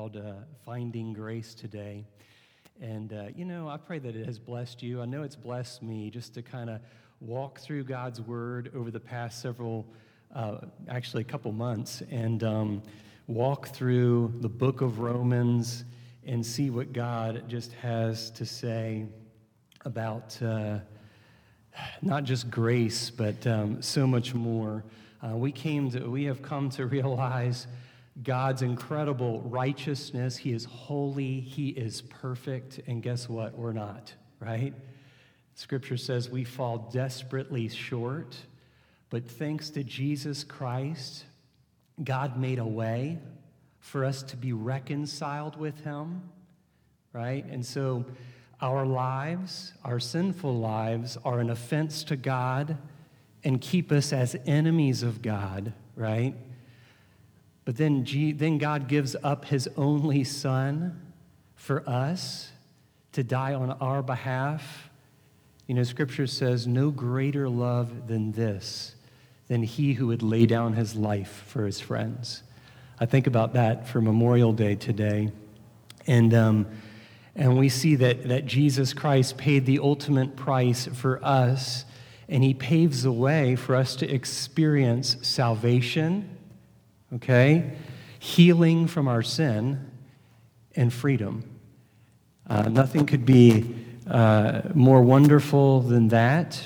called Finding Grace today. And, I pray that it has blessed you. I know it's blessed me just to kind of walk through God's Word over the past actually a couple months, and walk through the book of Romans and see what God just has to say about not just grace, but so much more. We have come to realize God's incredible righteousness. He is holy, He is perfect, and guess what? We're not, right? Scripture says we fall desperately short, but thanks to Jesus Christ, God made a way for us to be reconciled with Him, right? And so our lives, our sinful lives, are an offense to God and keep us as enemies of God, right? But then God gives up His only Son for us to die on our behalf. Scripture says, no greater love than this, than He who would lay down His life for His friends. I think about that for Memorial Day today. And we see that Jesus Christ paid the ultimate price for us, and He paves the way for us to experience salvation, okay, healing from our sin, and freedom. Nothing could be more wonderful than that.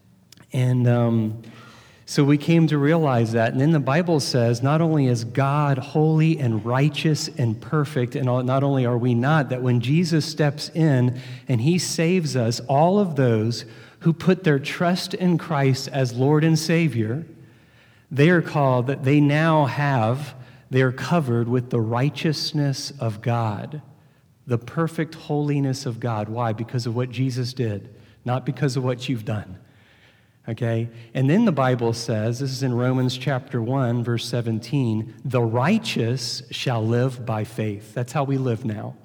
And so we came to realize that. And then the Bible says, not only is God holy and righteous and perfect, and not only are we not, that when Jesus steps in and He saves us, all of those who put their trust in Christ as Lord and Savior, they are called, that they are covered with the righteousness of God, the perfect holiness of God. Why? Because of what Jesus did, not because of what you've done. Okay? And then the Bible says, this is in Romans chapter 1, verse 17, the righteous shall live by faith. That's how we live now.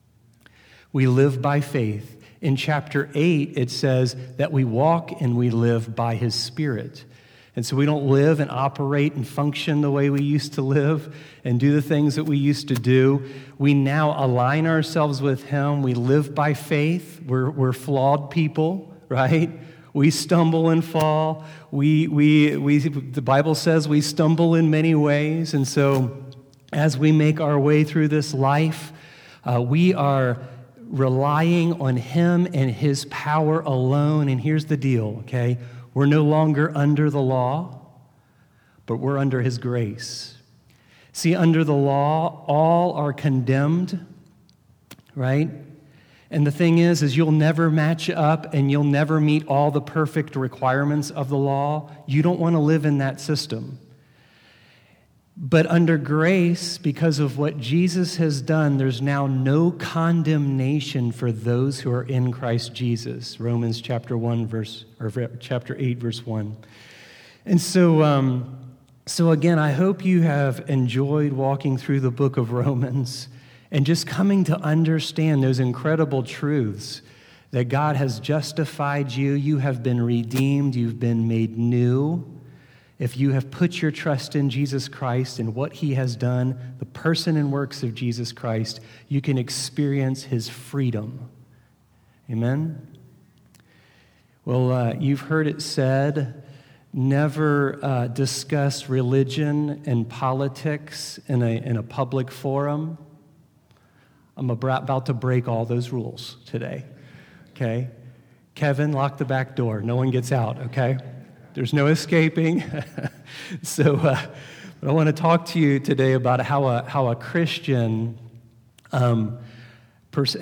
We live by faith. In chapter 8, it says that we walk and we live by His Spirit. And so we don't live and operate and function the way we used to live and do the things that we used to do. We now align ourselves with Him. We live by faith. We're flawed people, right? We stumble and fall. The Bible says we stumble in many ways. And so as we make our way through this life, we are relying on Him and His power alone. And here's the deal, okay? We're no longer under the law, but we're under His grace. See, under the law, all are condemned, right? And the thing is you'll never match up and you'll never meet all the perfect requirements of the law. You don't want to live in that system. But under grace, because of what Jesus has done, there's now no condemnation for those who are in Christ Jesus. Romans chapter 8, verse 1. And so again, I hope you have enjoyed walking through the book of Romans and just coming to understand those incredible truths that God has justified you, you have been redeemed, you've been made new. If you have put your trust in Jesus Christ and what He has done, the person and works of Jesus Christ, you can experience His freedom. Amen? Well, you've heard it said, never discuss religion and politics in a public forum. I'm about to break all those rules today, okay? Kevin, lock the back door. No one gets out, okay? There's no escaping. But I want to talk to you today about how a Christian, a Christian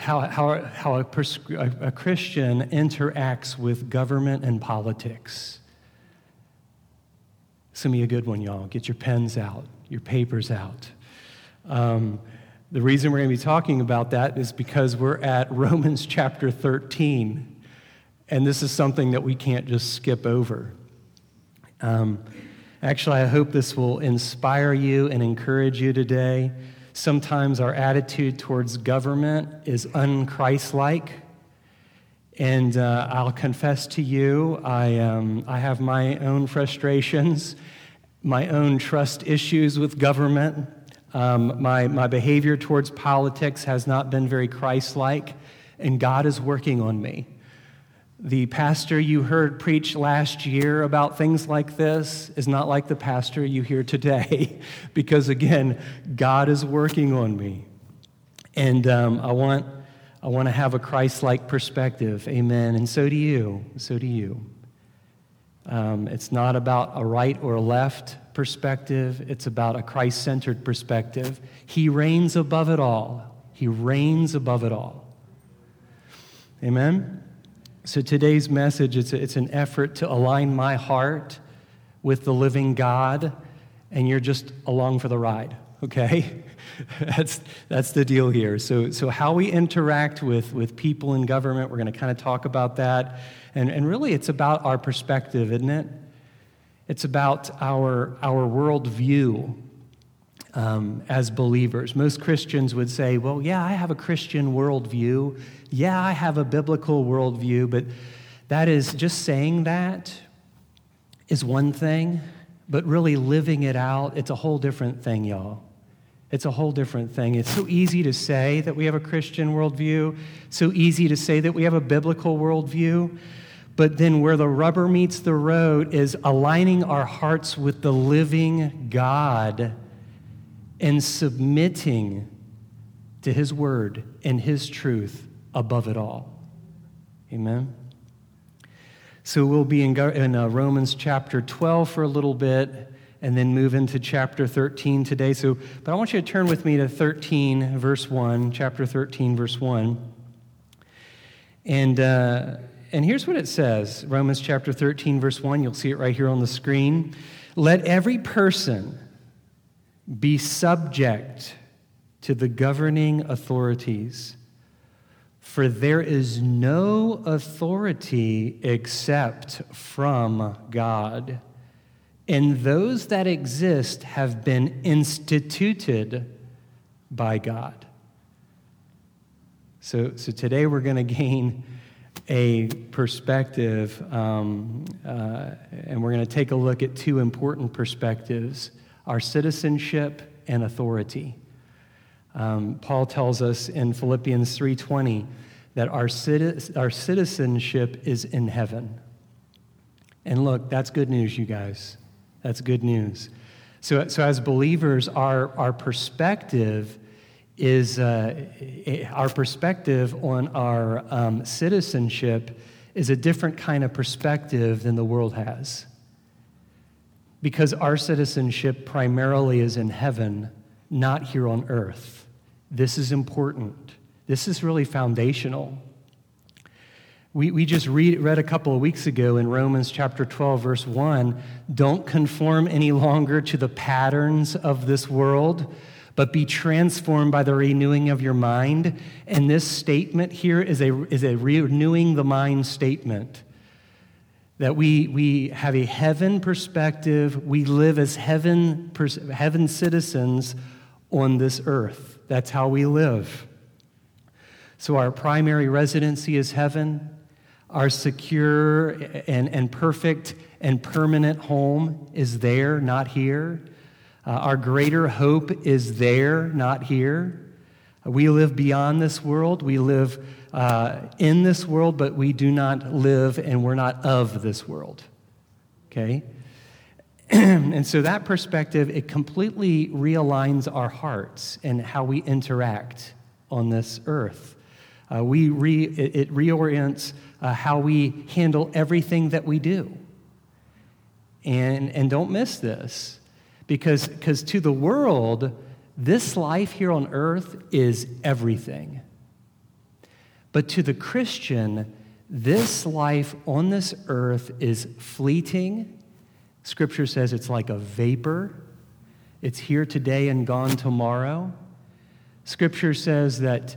interacts with government and politics. This will be a good one, y'all. Get your pens out, your papers out. The reason we're going to be talking about that is because we're at Romans chapter 13, and this is something that we can't just skip over. Actually, I hope this will inspire you and encourage you today. Sometimes our attitude towards government is un-Christ-like, and I'll confess to you, I have my own frustrations, my own trust issues with government. My behavior towards politics has not been very Christ-like, and God is working on me. The pastor you heard preach last year about things like this is not like the pastor you hear today, because again, God is working on me. And I want to have a Christ-like perspective, amen, and so do you, so do you. It's not about a right or a left perspective, it's about a Christ-centered perspective. He reigns above it all. He reigns above it all. Amen? So today's message, it's an effort to align my heart with the living God, and you're just along for the ride, okay? That's the deal here. So how we interact with people in government, we're going to kind of talk about that. And really, it's about our perspective, isn't it? It's about our worldview as believers. Most Christians would say, well, yeah, I have a Christian worldview. Yeah, I have a biblical worldview. But that is, just saying that is one thing, but really living it out, it's a whole different thing, y'all. It's a whole different thing. It's so easy to say that we have a Christian worldview, so easy to say that we have a biblical worldview, but then where the rubber meets the road is aligning our hearts with the living God and submitting to His word and His truth above it all. Amen? So we'll be in Romans chapter 12 for a little bit, and then move into chapter 13 today. But I want you to turn with me to 13, verse 1, chapter 13, verse 1. And here's what it says, Romans chapter 13, verse 1. You'll see it right here on the screen. Let every person be subject to the governing authorities, for there is no authority except from God. And those that exist have been instituted by God. So today we're going to gain a perspective, and we're going to take a look at two important perspectives, our citizenship and authority. Paul tells us in Philippians 3:20 that our citizenship is in heaven. And look, that's good news, you guys. That's good news. So as believers, our perspective is our perspective on our citizenship is a different kind of perspective than the world has, because our citizenship primarily is in heaven, not here on earth. This is important. This is really foundational. We just read a couple of weeks ago in Romans chapter 12, verse 1, don't conform any longer to the patterns of this world, but be transformed by the renewing of your mind. And this statement here is a renewing the mind statement, that we have a heaven perspective. We live as heaven citizens on this earth. That's how we live. So our primary residency is heaven. Our secure and perfect and permanent home is there, not here. Our greater hope is there, not here. We live beyond this world. We live in this world, but we do not live and we're not of this world. Okay? And so that perspective, it completely realigns our hearts and how we interact on this earth. It reorients how we handle everything that we do. And don't miss this, because to the world, this life here on earth is everything. But to the Christian, this life on this earth is fleeting. Scripture says it's like a vapor. It's here today and gone tomorrow. Scripture says that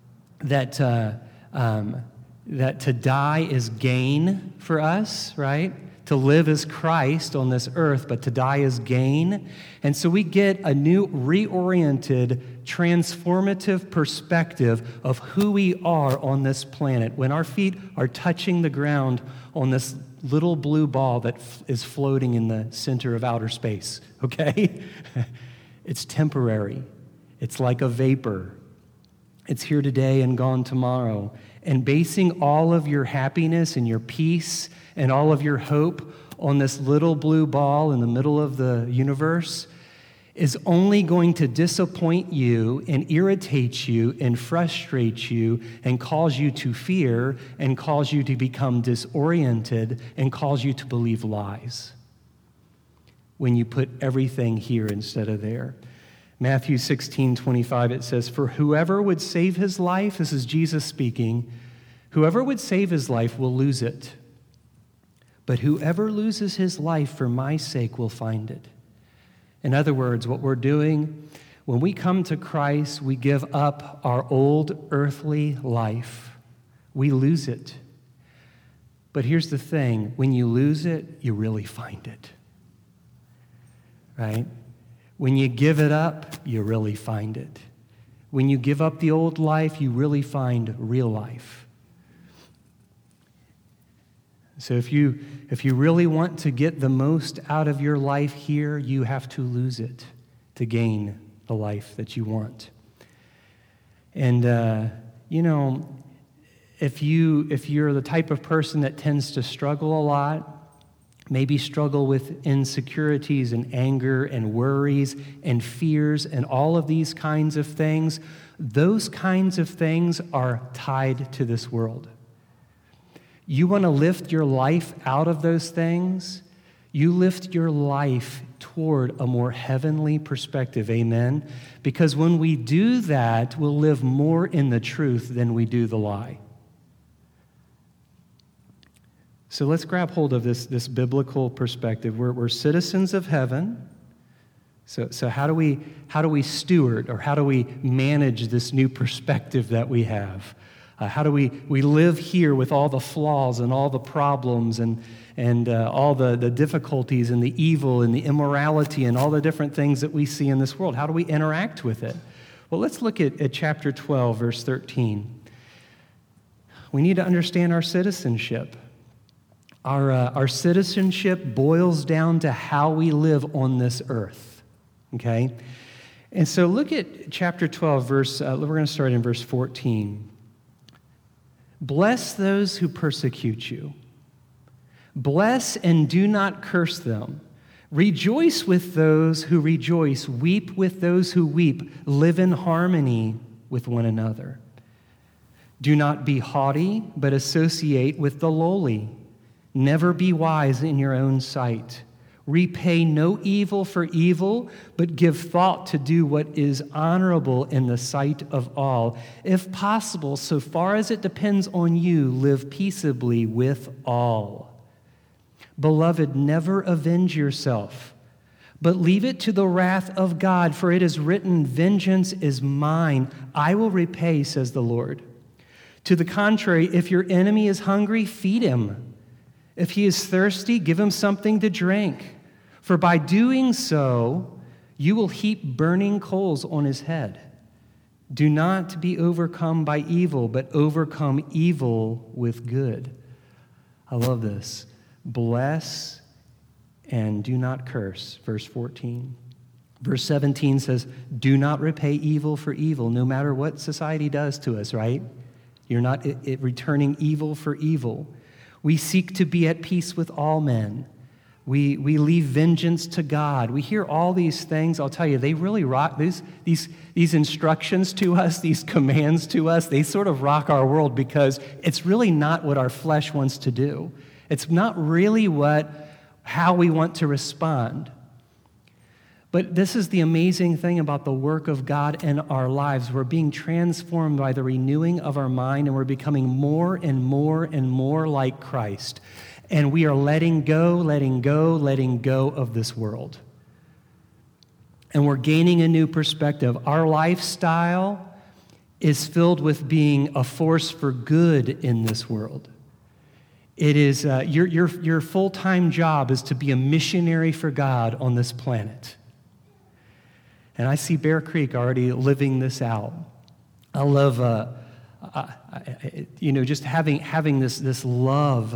to die is gain for us, right? To live is Christ on this earth, but to die is gain. And so we get a new, reoriented, transformative perspective of who we are on this planet when our feet are touching the ground on this little blue ball that is floating in the center of outer space, okay? It's temporary. It's like a vapor. It's here today and gone tomorrow. And basing all of your happiness and your peace and all of your hope on this little blue ball in the middle of the universe is only going to disappoint you and irritate you and frustrate you and cause you to fear and cause you to become disoriented and cause you to believe lies when you put everything here instead of there. Matthew 16:25, it says, "For whoever would save his life," this is Jesus speaking, "whoever would save his life will lose it. But whoever loses his life for my sake will find it." In other words, what we're doing, when we come to Christ, we give up our old earthly life. We lose it. But here's the thing, when you lose it, you really find it. Right? When you give it up, you really find it. When you give up the old life, you really find real life. So if you really want to get the most out of your life here, you have to lose it to gain the life that you want. And, if you're the type of person that tends to struggle a lot, maybe struggle with insecurities and anger and worries and fears and all of these kinds of things, those kinds of things are tied to this world. You want to lift your life out of those things, you lift your life toward a more heavenly perspective, amen? Because when we do that, we'll live more in the truth than we do the lie. So let's grab hold of this biblical perspective. We're citizens of heaven. So how do we steward, or how do we manage this new perspective that we have? How do we live here with all the flaws and all the problems and all the difficulties and the evil and the immorality and all the different things that we see in this world? How do we interact with it? Well, let's look at chapter 12, verse 13. We need to understand our citizenship. Our citizenship boils down to how we live on this earth, okay? And so look at chapter 12, we're going to start in verse 14. "Bless those who persecute you. Bless and do not curse them. Rejoice with those who rejoice. Weep with those who weep. Live in harmony with one another. Do not be haughty, but associate with the lowly. Never be wise in your own sight. Repay no evil for evil, but give thought to do what is honorable in the sight of all. If possible, so far as it depends on you, live peaceably with all. Beloved, never avenge yourself, but leave it to the wrath of God, for it is written, 'Vengeance is mine, I will repay,' says the Lord. To the contrary, if your enemy is hungry, feed him. If he is thirsty, give him something to drink. For by doing so, you will heap burning coals on his head. Do not be overcome by evil, but overcome evil with good." I love this. Bless and do not curse, verse 14. Verse 17 says, "Do not repay evil for evil," no matter what society does to us, right? You're not returning evil for evil. "We seek to be at peace with all men. We leave vengeance to God." We hear all these things. I'll tell you, they really rock. These instructions to us, these commands to us, they sort of rock our world because it's really not what our flesh wants to do. It's not really how we want to respond. But this is the amazing thing about the work of God in our lives. We're being transformed by the renewing of our mind, and we're becoming more and more and more like Christ. And we are letting go of this world. And we're gaining a new perspective. Our lifestyle is filled with being a force for good in this world. It is your full-time job is to be a missionary for God on this planet. And I see Bear Creek already living this out. I love, just having this love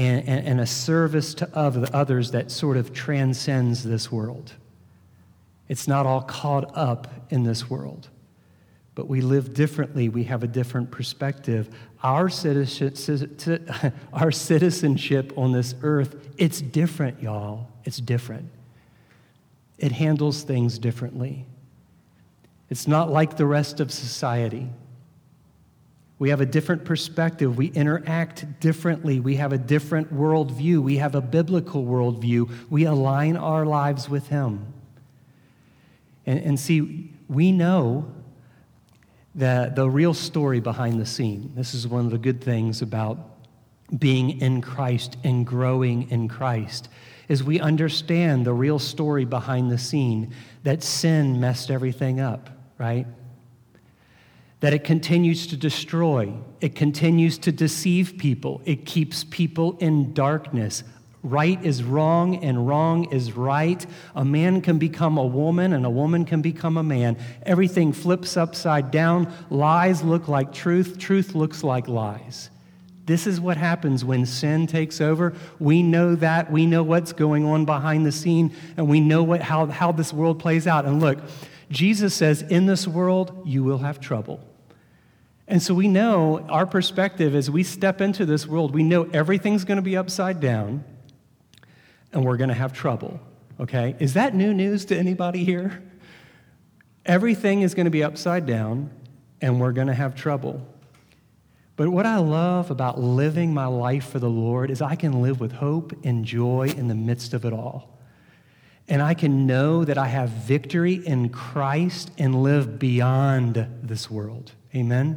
and a service to others that sort of transcends this world. It's not all caught up in this world. But we live differently. We have a different perspective. Our citizenship on this earth, it's different, y'all. It's different. It handles things differently. It's not like the rest of society. We have a different perspective. We interact differently. We have a different worldview. We have a biblical worldview. We align our lives with Him. And see, we know that the real story behind the scene. This is one of the good things about being in Christ and growing in Christ, is we understand the real story behind the scene, that sin messed everything up, right? That it continues to destroy. It continues to deceive people. It keeps people in darkness. Right is wrong and wrong is right. A man can become a woman and a woman can become a man. Everything flips upside down. Lies look like truth. Truth looks like lies. This is what happens when sin takes over. We know that. We know what's going on behind the scene, and we know how this world plays out. And look, Jesus says, in this world, you will have trouble. And so we know our perspective as we step into this world, we know everything's going to be upside down. And we're going to have trouble, okay? Is that new news to anybody here? Everything is going to be upside down, and we're going to have trouble. But what I love about living my life for the Lord is I can live with hope and joy in the midst of it all. And I can know that I have victory in Christ and live beyond this world. Amen?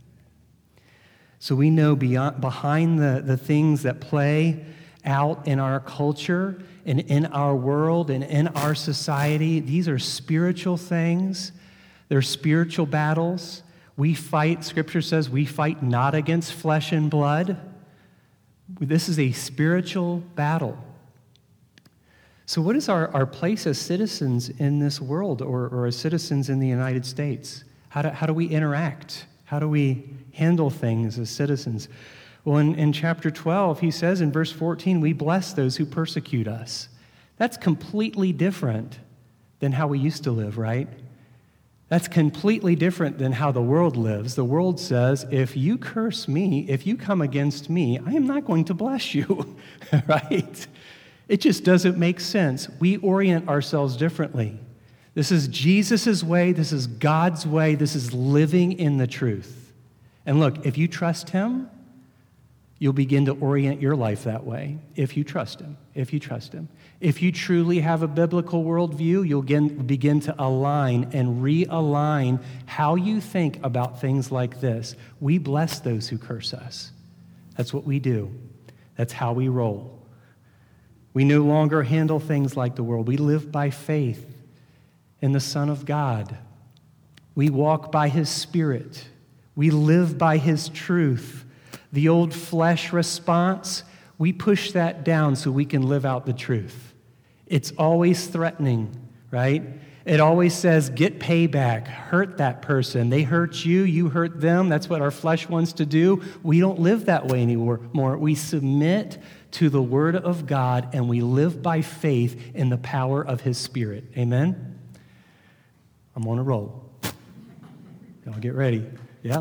So we know behind the things that play out in our culture and in our world and in our society, these are spiritual things. They're spiritual battles. We fight, Scripture says, we fight not against flesh and blood. This is a spiritual battle. So what is our place as citizens in this world or as citizens in the United States? How do we interact? How do we handle things as citizens? Well, in chapter 12, he says in verse 14, we bless those who persecute us. That's completely different than how we used to live, right? That's completely different than how the world lives. The world says, if you curse me, if you come against me, I am not going to bless you, right? It just doesn't make sense. We orient ourselves differently. This is Jesus' way. This is God's way. This is living in the truth. And look, if you trust Him, you'll begin to orient your life that way if you trust Him, if you trust Him. If you truly have a biblical worldview, you'll begin to align and realign how you think about things like this. We bless those who curse us. That's what we do. That's how we roll. We no longer handle things like the world. We live by faith in the Son of God. We walk by His Spirit. We live by His truth. The old flesh response, we push that down so we can live out the truth. It's always threatening, right? It always says, get payback, hurt that person. They hurt you, you hurt them. That's what our flesh wants to do. We don't live that way anymore. We submit to the Word of God, and we live by faith in the power of His Spirit. Amen? I'm on a roll. Y'all get ready. Yeah.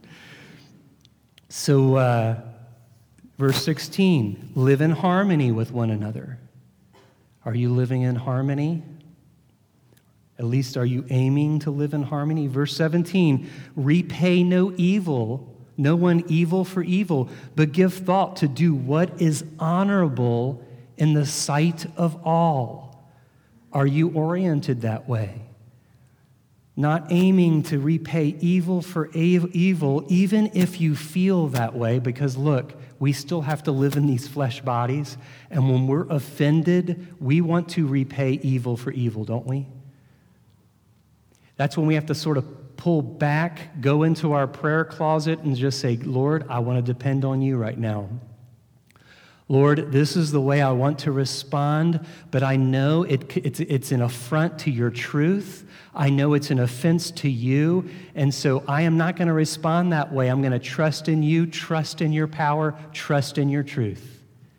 So, verse 16, live in harmony with one another. Are you living in harmony? At least are you aiming to live in harmony? Verse 17, repay no one evil for evil, but give thought to do what is honorable in the sight of all. Are you oriented that way? Not aiming to repay evil for evil, even if you feel that way, because look, we still have to live in these flesh bodies, and when we're offended, we want to repay evil for evil, don't we? That's when we have to sort of pull back, go into our prayer closet, and just say, Lord, I want to depend on you right now. Lord, this is the way I want to respond, but I know it's an affront to your truth. I know it's an offense to you, and so I am not going to respond that way. I'm going to trust in you, trust in your power, trust in your truth.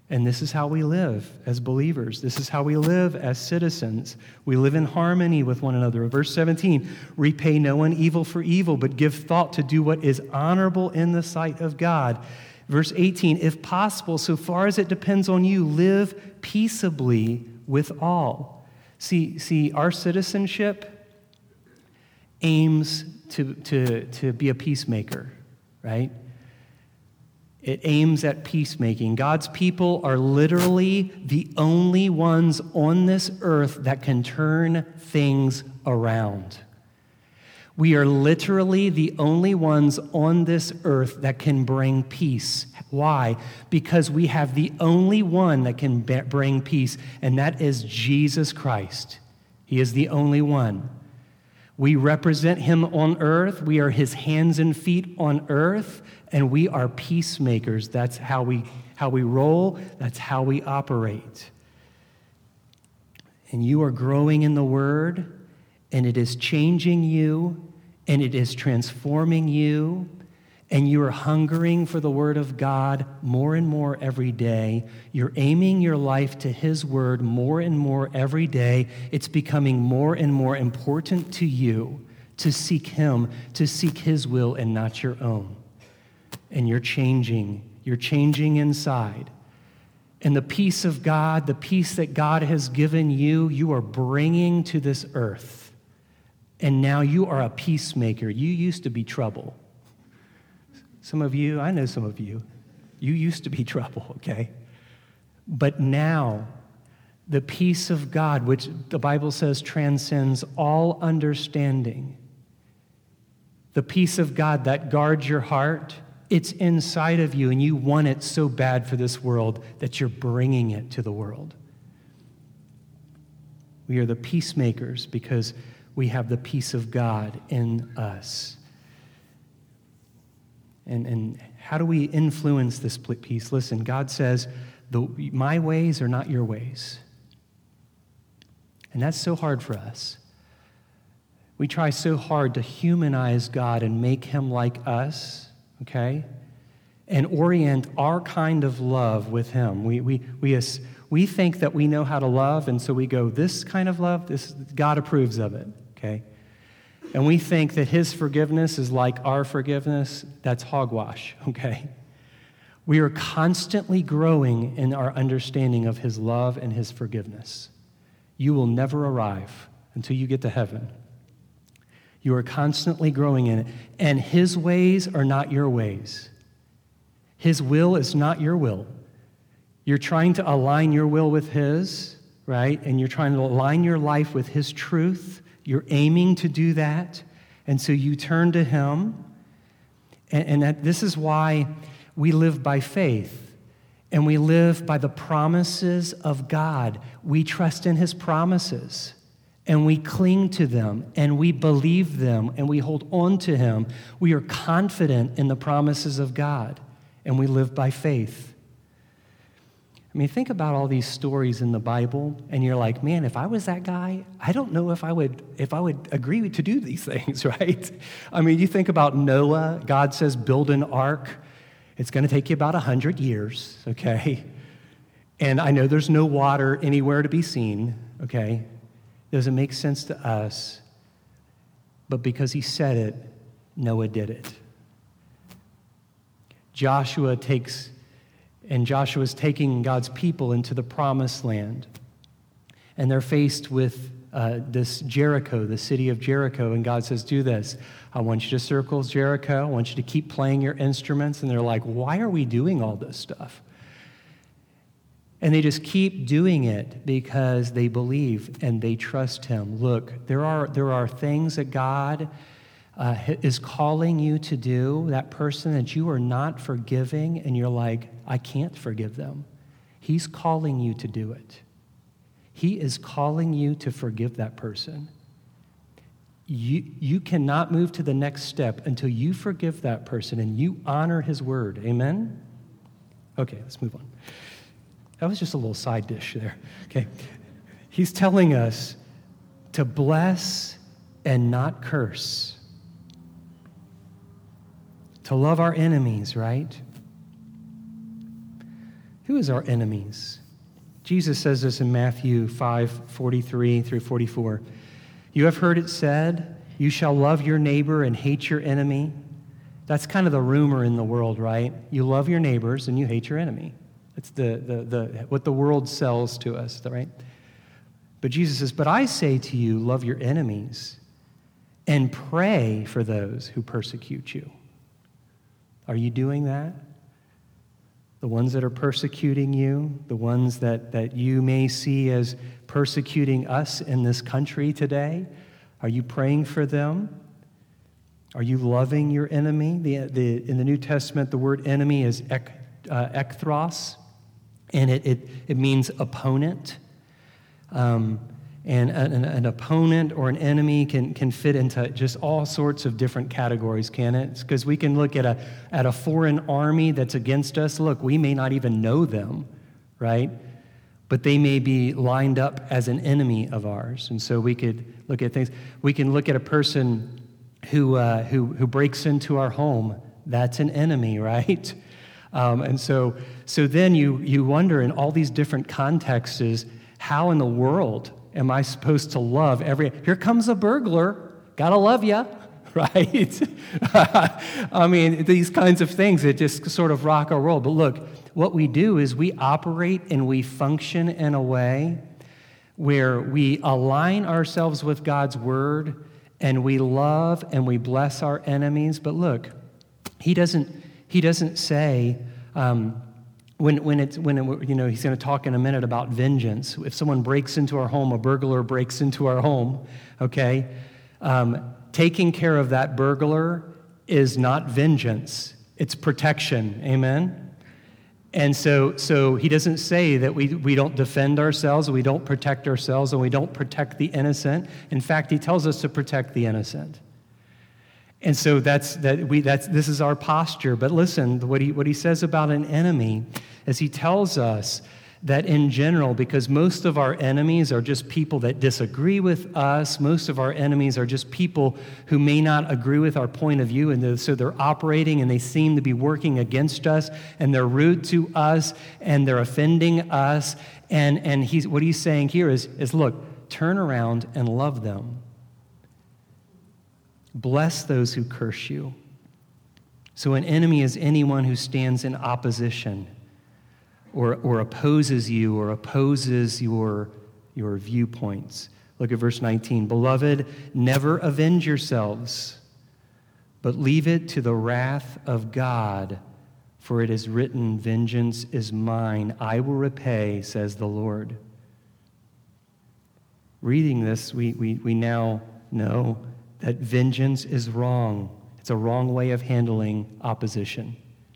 And this is how we live as believers. This is how we live as citizens. We live in harmony with one another. Verse 17, repay no one evil for evil, but give thought to do what is honorable in the sight of God. Verse 18, if possible, so far as it depends on you, live peaceably with all. See, our citizenship aims to be a peacemaker, right? It aims at peacemaking. God's people are literally the only ones on this earth that can turn things around. We are literally the only ones on this earth that can bring peace. Why? Because we have the only one that can bring peace, and that is Jesus Christ. He is the only one. We represent him on earth. We are his hands and feet on earth, and we are peacemakers. That's how we roll. That's how we operate. And you are growing in the Word, and it is changing you, and it is transforming you, and you are hungering for the Word of God more and more every day. You're aiming your life to his Word more and more every day. It's becoming more and more important to you to seek him, to seek his will and not your own. And you're changing inside. And the peace of God, the peace that God has given you, you are bringing to this earth. And now you are a peacemaker. You used to be trouble. Some of you, I know some of you, you used to be trouble, okay? But now, the peace of God, which the Bible says transcends all understanding, the peace of God that guards your heart, it's inside of you, and you want it so bad for this world that you're bringing it to the world. We are the peacemakers because we have the peace of God in us. And how do we influence this peace? Listen, God says, my ways are not your ways. And that's so hard for us. We try so hard to humanize God and make him like us, okay? And orient our kind of love with him. We think that we know how to love, and so we go, this kind of love, God approves of it, okay? And we think that his forgiveness is like our forgiveness. That's hogwash, okay? We are constantly growing in our understanding of his love and his forgiveness. You will never arrive until you get to heaven. You are constantly growing in it. And his ways are not your ways. His will is not your will. You're trying to align your will with his, right? And you're trying to align your life with his truth. You're aiming to do that. And so you turn to him. And this is why we live by faith. And we live by the promises of God. We trust in his promises. And we cling to them, and we believe them, and we hold on to him. We are confident in the promises of God, and we live by faith. I mean, think about all these stories in the Bible, and you're like, man, if I was that guy, I don't know if I would agree to do these things, right? I mean, you think about Noah. God says, build an ark. It's going to take you about 100 years, okay? And I know there's no water anywhere to be seen, okay? Doesn't make sense to us, but because he said it, Noah did it. Joshua's taking God's people into the promised land, and they're faced with this Jericho, the city of Jericho, and God says, do this. I want you to circle Jericho. I want you to keep playing your instruments, and they're like, why are we doing all this stuff? And they just keep doing it because they believe and they trust him. Look, there are things that God is calling you to do, that person that you are not forgiving, and you're like, I can't forgive them. He's calling you to do it. He is calling you to forgive that person. You cannot move to the next step until you forgive that person and you honor his word. Amen? Okay, let's move on. That was just a little side dish there. Okay. He's telling us to bless and not curse. To love our enemies, right? Who is our enemies? Jesus says this in Matthew 5:43 through 44. You have heard it said, you shall love your neighbor and hate your enemy. That's kind of the rumor in the world, right? You love your neighbors and you hate your enemy. That's what the world sells to us, right? But Jesus says, but I say to you, love your enemies and pray for those who persecute you. Are you doing that? The ones that are persecuting you, the ones that you may see as persecuting us in this country today, are you praying for them? Are you loving your enemy? In the New Testament, the word enemy is ekthros, and it means opponent. And an opponent or an enemy can fit into just all sorts of different categories, can it? Because we can look at a foreign army that's against us. Look, we may not even know them, right? But they may be lined up as an enemy of ours. And so we could look at things. We can look at a person who breaks into our home. That's an enemy, right? And so then you wonder in all these different contexts is, how in the world am I supposed to love here comes a burglar, gotta love ya, right? I mean, these kinds of things that just sort of rock our world. But look, what we do is we operate and we function in a way where we align ourselves with God's word and we love and we bless our enemies. But look, he doesn't say, When he's going to talk in a minute about vengeance. If someone breaks into our home, a burglar breaks into our home, okay, taking care of that burglar is not vengeance. It's protection, amen? And so he doesn't say that we don't defend ourselves, we don't protect ourselves, and we don't protect the innocent. In fact, he tells us to protect the innocent. And so this is our posture. But listen, what he says about an enemy is he tells us that in general, because most of our enemies are just people that disagree with us, most of our enemies are just people who may not agree with our point of view, and so they're operating and they seem to be working against us, and they're rude to us, and they're offending us. And what he's saying here is look, turn around and love them. Bless those who curse you. So an enemy is anyone who stands in opposition or opposes you or opposes your viewpoints. Look at verse 19. Beloved, never avenge yourselves, but leave it to the wrath of God, for it is written, vengeance is mine, I will repay, says the Lord. Reading this, we now know that vengeance is wrong. It's a wrong way of handling opposition.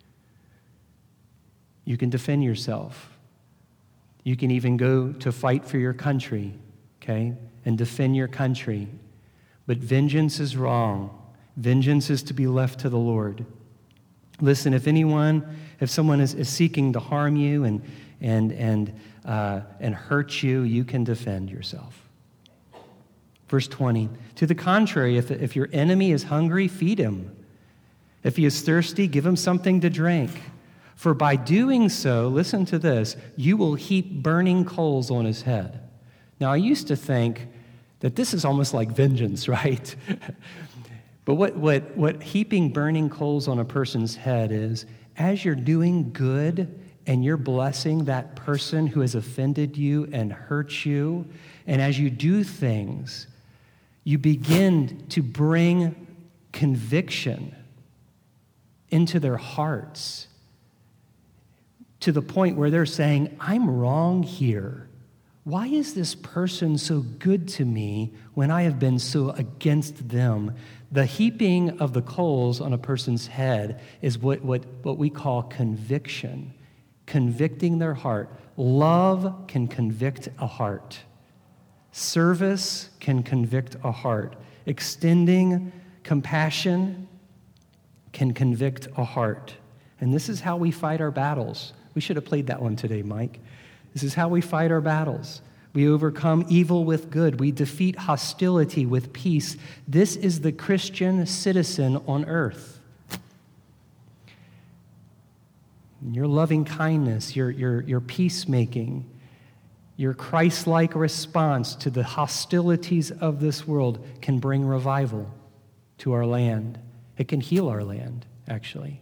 You can defend yourself. You can even go to fight for your country, okay, and defend your country. But vengeance is wrong. Vengeance is to be left to the Lord. Listen, if someone is seeking to harm you and hurt you, you can defend yourself. Verse 20, to the contrary, if your enemy is hungry, feed him. If he is thirsty, give him something to drink. For by doing so, listen to this, you will heap burning coals on his head. Now, I used to think that this is almost like vengeance, right? But what heaping burning coals on a person's head is, as you're doing good and you're blessing that person who has offended you and hurt you, and as you do things, you begin to bring conviction into their hearts to the point where they're saying, I'm wrong here. Why is this person so good to me when I have been so against them? The heaping of the coals on a person's head is what we call conviction, convicting their heart. Love can convict a heart. Service can convict a heart. Extending compassion can convict a heart. And this is how we fight our battles. We should have played that one today, Mike. This is how we fight our battles. We overcome evil with good. We defeat hostility with peace. This is the Christian citizen on earth. your loving kindness, your peacemaking, your Christ-like response to the hostilities of this world can bring revival to our land. It can heal our land, actually.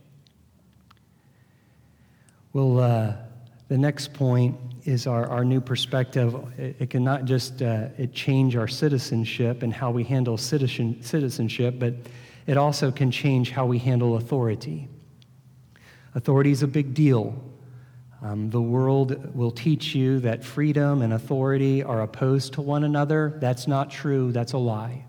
Well, the next point is our new perspective. It can not just it change our citizenship and how we handle citizenship, but it also can change how we handle authority. Authority is a big deal. The world will teach you that freedom and authority are opposed to one another. That's not true. That's a lie.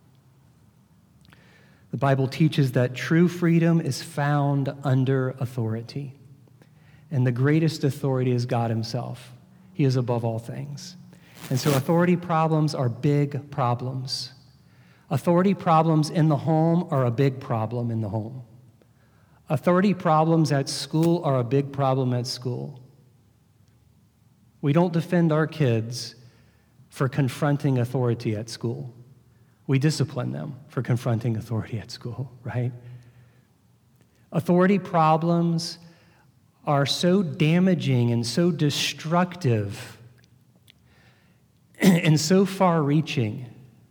The Bible teaches that true freedom is found under authority. And the greatest authority is God himself. He is above all things. And so authority problems are big problems. Authority problems in the home are a big problem in the home. Authority problems at school are a big problem at school. We don't defend our kids for confronting authority at school. We discipline them for confronting authority at school, right? Authority problems are so damaging and so destructive and so far-reaching.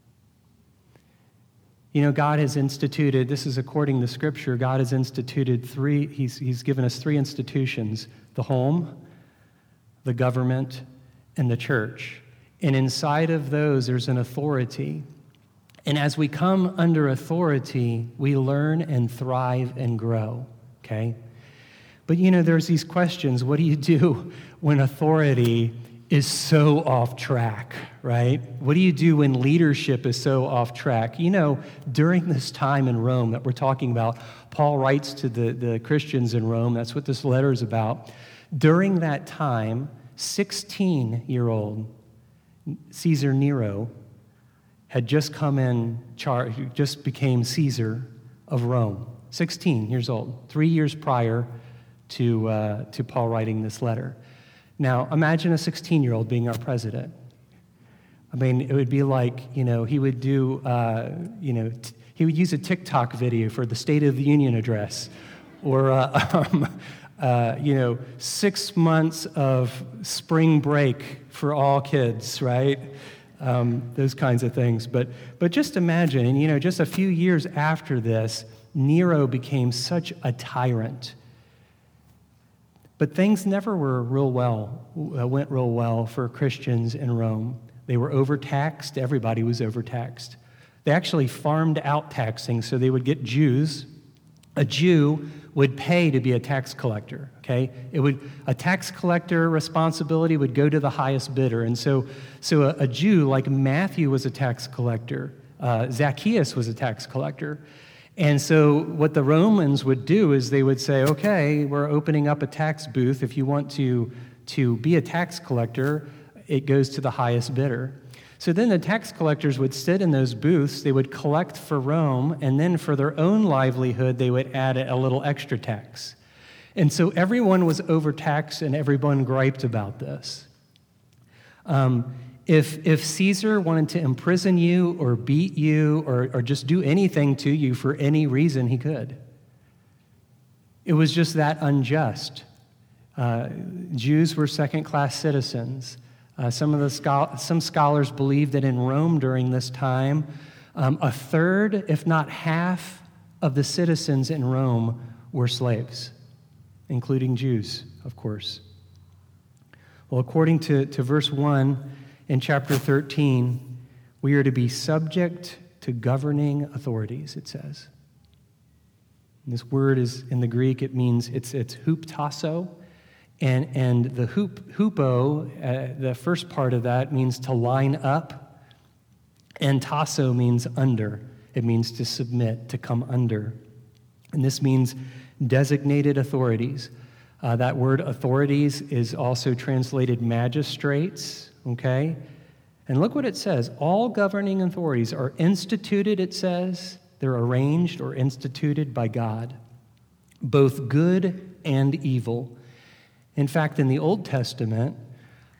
You know, God has instituted, this is according to Scripture, God has instituted he's given us three institutions: the home, the government, and the church. And inside of those, there's an authority. And as we come under authority, we learn and thrive and grow, okay? But, you know, there's these questions. What do you do when authority is so off track, right? What do you do when leadership is so off track? You know, during this time in Rome that we're talking about, Paul writes to the Christians in Rome. That's what this letter is about. During that time, 16-year-old Caesar Nero had just come in charge, just became Caesar of Rome. 16 years old, 3 years prior to Paul writing this letter. Now, imagine a 16-year-old being our president. I mean, it would be like, you know, he would do, he would use a TikTok video for the State of the Union address, or, 6 months of spring break for all kids, right? Those kinds of things. But just imagine, and, you know, just a few years after this, Nero became such a tyrant. But things never went real well for Christians in Rome. They were overtaxed. Everybody was overtaxed. They actually farmed out taxing, so they would get Jews. A Jew would pay to be a tax collector, okay? A tax collector responsibility would go to the highest bidder. And so a Jew, like Matthew was a tax collector, Zacchaeus was a tax collector. And so what the Romans would do is they would say, okay, we're opening up a tax booth. If you want to be a tax collector, it goes to the highest bidder. So then the tax collectors would sit in those booths, they would collect for Rome, and then for their own livelihood, they would add a little extra tax. And so everyone was overtaxed and everyone griped about this. If Caesar wanted to imprison you or beat you or just do anything to you for any reason, he could. It was just that unjust. Jews were second-class citizens. Some scholars believe that in Rome during this time, a third, if not half, of the citizens in Rome were slaves, including Jews, of course. Well, according to verse 1 in chapter 13, we are to be subject to governing authorities, it says. And this word is, in the Greek, it means, it's huptasso. And the hupo, the first part of that means to line up, and tasso means under. It means to submit, to come under. And this means designated authorities. That word authorities is also translated magistrates, okay? And look what it says. All governing authorities are instituted, it says. They're arranged or instituted by God, both good and evil. In fact, in the Old Testament,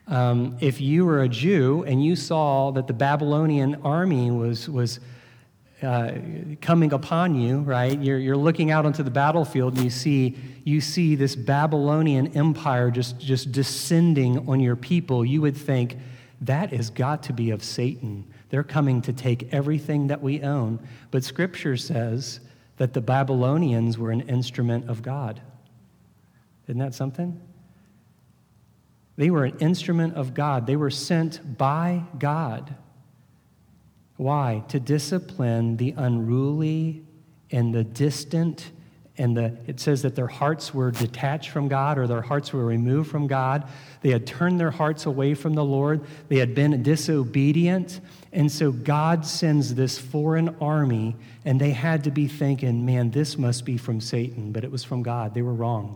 if you were a Jew and you saw that the Babylonian army was coming upon you, right? You're looking out onto the battlefield and you see this Babylonian empire just descending on your people. You would think, that has got to be of Satan. They're coming to take everything that we own. But Scripture says that the Babylonians were an instrument of God. Isn't that something? They were an instrument of God. They were sent by God. Why? To discipline the unruly and the distant, and it says that their hearts were detached from God, or their hearts were removed from God. They had turned their hearts away from the Lord. They had been disobedient. And so God sends this foreign army, and they had to be thinking, man, this must be from Satan, but it was from God. They were wrong.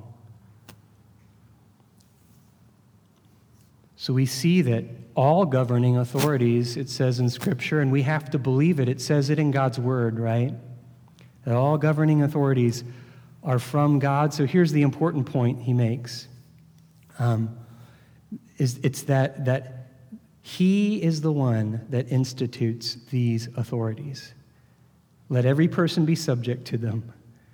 So we see that all governing authorities, it says in Scripture, and we have to believe it. It says it in God's Word, right? That all governing authorities are from God. So here's the important point he makes. It's that he is the one that institutes these authorities. Let every person be subject to them.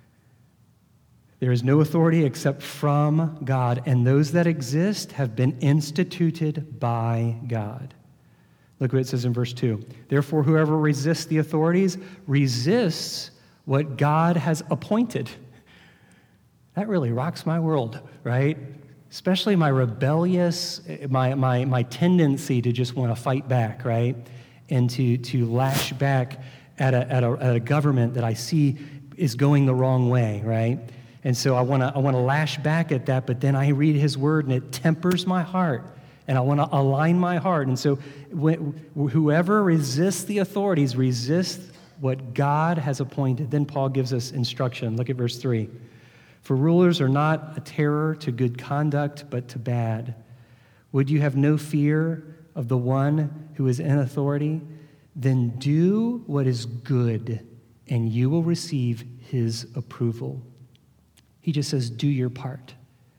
There is no authority except from God, and those that exist have been instituted by God. Look what it says in verse 2. Therefore, whoever resists the authorities resists what God has appointed. That really rocks my world, right? Especially my rebellious, my tendency to just want to fight back, right? And to lash back at a government that I see is going the wrong way, right? And so I want to lash back at that, but then I read his word and it tempers my heart, and I want to align my heart. And so whoever resists the authorities resists what God has appointed. Then Paul gives us instruction. Look at verse 3. For rulers are not a terror to good conduct, but to bad. Would you have no fear of the one who is in authority? Then do what is good, and you will receive his approval. He just says, do your part.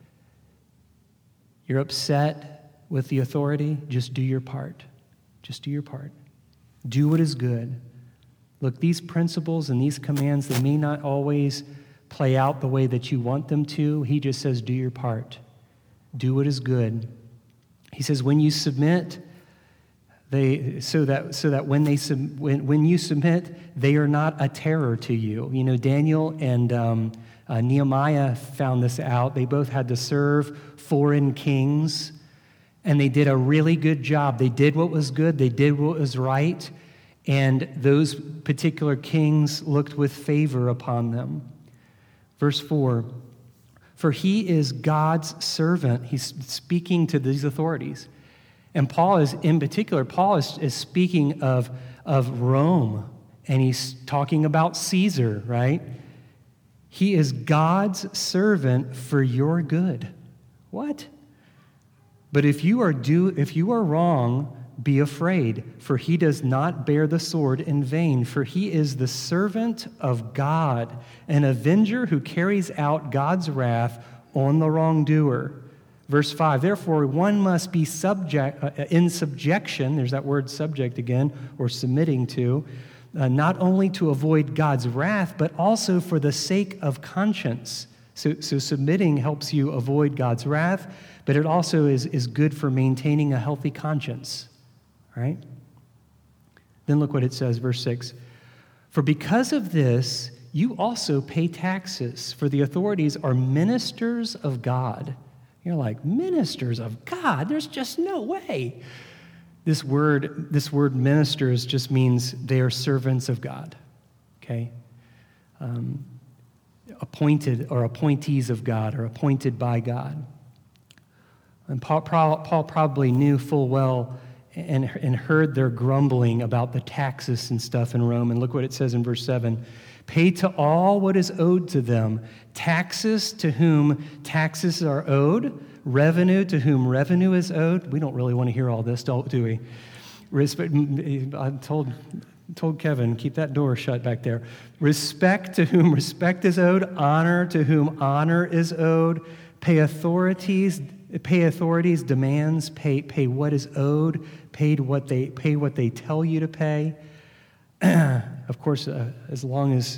You're upset with the authority, just do your part. Just do your part. Do what is good. Look, these principles and these commands, they may not always play out the way that you want them to. He just says, do your part. Do what is good. He says, when you submit, so that when you submit, they are not a terror to you. You know, Daniel and Nehemiah found this out. They both had to serve foreign kings, and they did a really good job. They did what was good. They did what was right, and those particular kings looked with favor upon them. Verse 4, for he is God's servant. He's speaking to these authorities. And Paul is speaking of Rome, and he's talking about Caesar, right? He is God's servant for your good. What? But if you are wrong, be afraid, for he does not bear the sword in vain, for he is the servant of God, an avenger who carries out God's wrath on the wrongdoer. Verse 5, therefore one must be in subjection, there's that word subject again, or submitting to, not only to avoid God's wrath, but also for the sake of conscience. So submitting helps you avoid God's wrath, but it also is good for maintaining a healthy conscience, right? Then look what it says, verse 6. For because of this, you also pay taxes, for the authorities are ministers of God. You're like, ministers of God? There's just no way. This word ministers just means they are servants of God, okay? Appointed or appointees of God or appointed by God. And Paul probably knew full well and heard their grumbling about the taxes and stuff in Rome. And look what it says in verse 7. Pay to all what is owed to them, taxes to whom taxes are owed, revenue to whom revenue is owed. We don't really want to hear all this, do we? I told Kevin, keep that door shut back there. Respect to whom respect is owed, honor to whom honor is owed, pay authorities demands, pay what is owed, pay what they tell you to pay. of course, as long as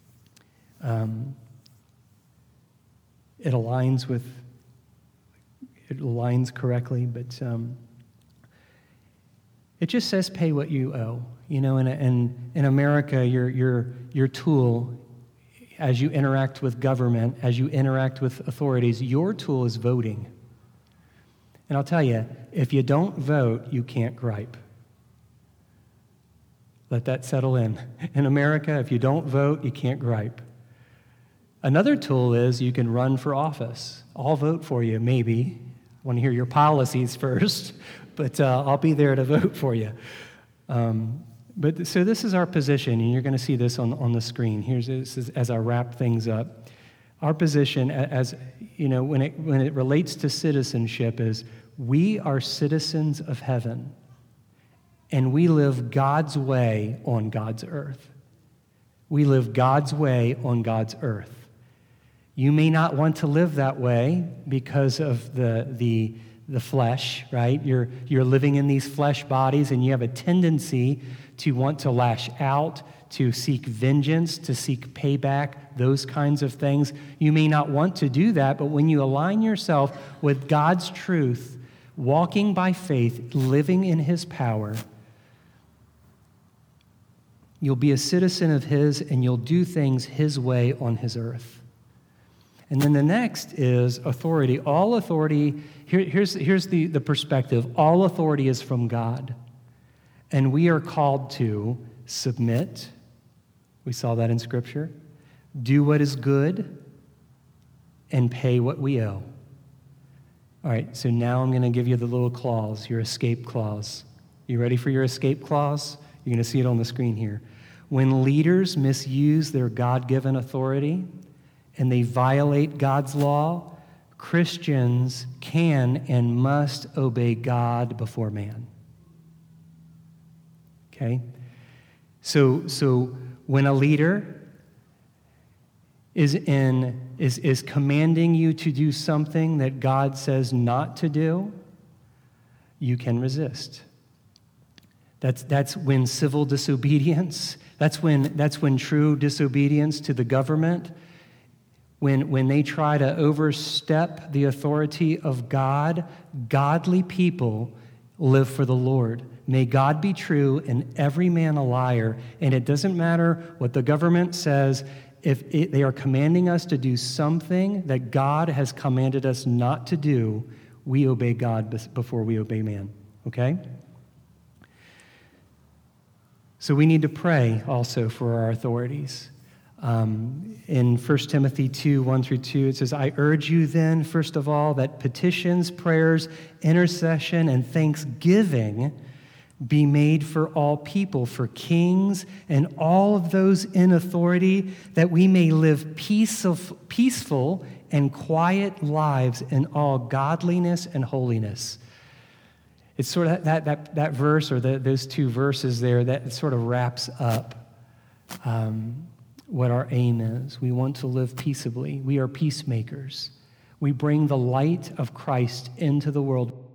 it aligns correctly, but it just says pay what you owe. You know, and in America, your tool, as you interact with government, as you interact with authorities, your tool is voting. And I'll tell you, if you don't vote, you can't gripe. Let that settle in. In America, if you don't vote, you can't gripe. Another tool is you can run for office. I'll vote for you, maybe. I want to hear your policies first, but I'll be there to vote for you. So this is our position, and you're going to see this on the screen. As I wrap things up. Our position, as you know, when it relates to citizenship, is we are citizens of heaven, and we live God's way on God's earth. We live God's way on God's earth. You may not want to live that way because of the flesh, right? You're living in these flesh bodies, and you have a tendency to want to lash out, to seek vengeance, to seek payback, those kinds of things. You may not want to do that, but when you align yourself with God's truth, walking by faith, living in His power, you'll be a citizen of His, and you'll do things His way on His earth. And then the next is authority. All authority, here's the perspective. All authority is from God. And we are called to submit. We saw that in Scripture. Do what is good and pay what we owe. All right, so now I'm going to give you the little clause, your escape clause. You ready for your escape clause? You're going to see it on the screen here. When leaders misuse their God-given authority and they violate God's law, Christians can and must obey God before man. Okay? So when a leader is commanding you to do something that God says not to do, you can resist. That's when civil disobedience, that's when true disobedience to the government, when they try to overstep the authority of God, godly people live for the Lord. May God be true and every man a liar. And it doesn't matter what the government says. If they are commanding us to do something that God has commanded us not to do, we obey God before we obey man. Okay? So we need to pray also for our authorities. In 1 Timothy 2, 1-2, it says, I urge you then, first of all, that petitions, prayers, intercession, and thanksgiving be made for all people, for kings and all of those in authority, that we may live peaceful and quiet lives in all godliness and holiness. It's sort of that verse, or those two verses there, that sort of wraps up what our aim is. We want to live peaceably. We are peacemakers. We bring the light of Christ into the world.